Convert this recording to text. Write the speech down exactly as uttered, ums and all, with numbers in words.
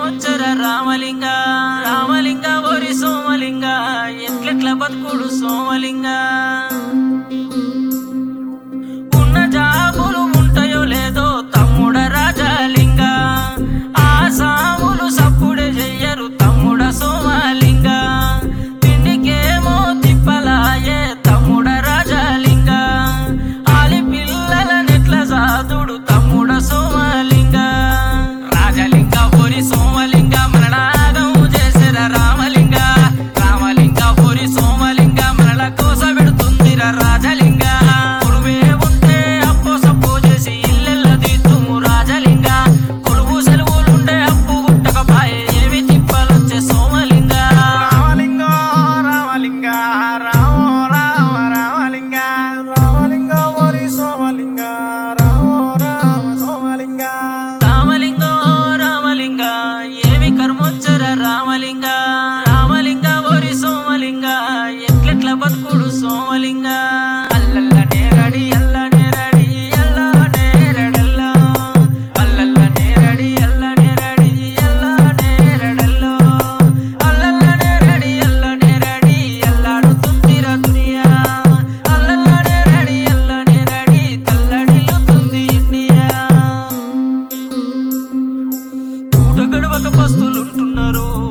కర్మొచ్చర రామలింగ రామలింగ ఓరి సోమలింగ ఎట్లెట్ల బతుకుడు సోమలింగ ఉన్న జాబులు ఉంటాయో లేదో తమ్ముడ రాజలింగ ఆ సాములు సప్పుడే చెయ్యరు తమ్ముడ సోమలింగ తిండికేమో తిప్పలాయే తమ్ముడ రాజలింగ ఆలి పిల్లల నెట్ల సాదుడు తమ్ముడ సోమలింగ రాజలింగ ఓరి సోమలింగ మరణాగం చేసిన రామలింగ రామలింగ ఓరి సోమలింగ మరణ కోస పెడుతుందిర రాజలింగ కొడువే ఉంటే అప్పో సప్పో చేసి ఇల్లెల్ల తీతుము రాజలింగ కొడువు సెలవులుండే అప్పు గుట్టకపాయే ఏమి తిప్పలొచ్చే సోమలింగ రామలింగ రామలింగ రామ రామ రామలింగ రామలింగ ఓరి సోమలింగ రామ రామ సోమలింగ రామలింగ రామలింగ ఏమి కర్మొచ్చర రామలింగ రామలింగ ఓరి సోమలింగ ఎట్లెట్ల బతుకుడు సోమలింగ అల్లల్ల నేరడి అల్ల నేరడి అల్ల నేరడల్లో అల్లల్ల నేరడి అల్ల నేరడి అల్ల నేరడల్లో అల్లల్ల నేరడి అల్ల నేరడి అల్లాడుతుందిర దునియా అల్లల్ల నేరడి అల్ల నేరడి తల్లడిల్లుతుంది ఇండియా పూట గడవక పస్తులుంటున్నారు